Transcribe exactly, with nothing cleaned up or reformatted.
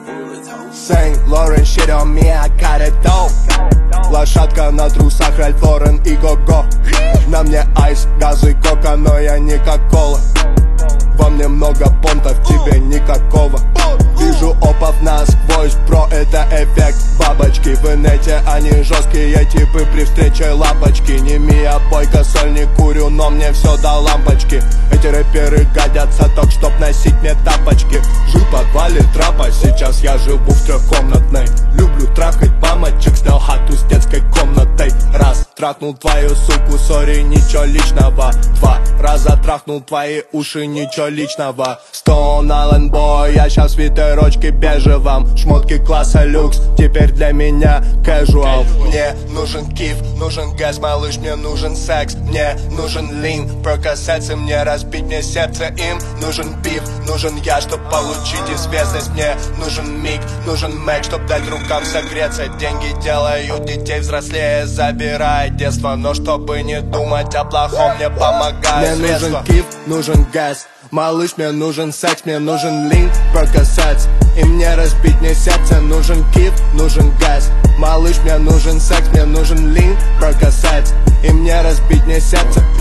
Saint Laurent shit on me, I got it though. Лошадка на трусах, Ральф Лорен и го-го. На мне айс, газы, кока, но я не кока-кола. Во мне много понтов, тебе никакого. Вижу опов насквозь, бро, это эффект бабочки. В инете они жесткие типы при встрече лапочки. Не Мия Бойко, соль не курю, но мне все до лампочки. Эти рэперы годятся только чтоб носить мне тапочки. Жил в подвале трапа, сейчас я живу в трехкомнатной. Люблю трахать мамочек, снял хату с детской комнатой. Раз, трахнул твою суку, сори, ничего личного. Два раза трахнул твои уши, ничего личного. Stone Island Boy, я щас в свитерочке бежевом. Шмотки класса люкс, теперь для меня casual. Мне нужен киф, нужен газ, малыш, мне нужен секс. Мне нужен лин, прокасаться, мне разбить мне сердце. Им нужен биф, нужен я, чтоб получить известность. Мне нужен миг, нужен мэк, чтоб дать рукам согреться. Деньги делают детей взрослее, забирает детство. Но чтобы не думать о плохом, мне помогает Мне нужен киф, нужен газ. Малыш, мне нужен секс, мне нужен лин, прокасаться. И мне разбить мне сердце, нужен киф, нужен газ. Малыш, мне нужен секс, мне нужен лин, прокасаться. И мне разбить мне сердце.